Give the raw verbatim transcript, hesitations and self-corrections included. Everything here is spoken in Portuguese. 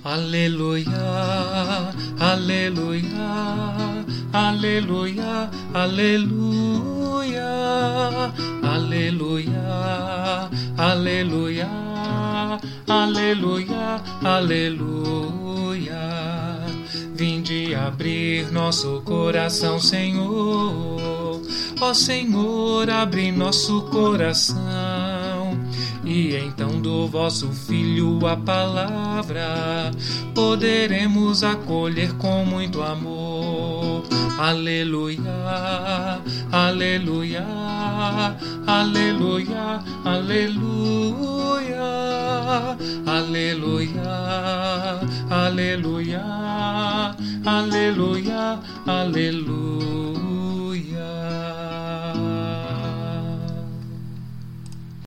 Aleluia, aleluia, aleluia, aleluia, aleluia, aleluia, aleluia, aleluia. Vinde abrir nosso coração, Senhor. Ó Senhor, abre nosso coração. E então do vosso Filho a palavra poderemos acolher com muito amor. Aleluia, aleluia, aleluia, aleluia, aleluia, aleluia, aleluia, aleluia.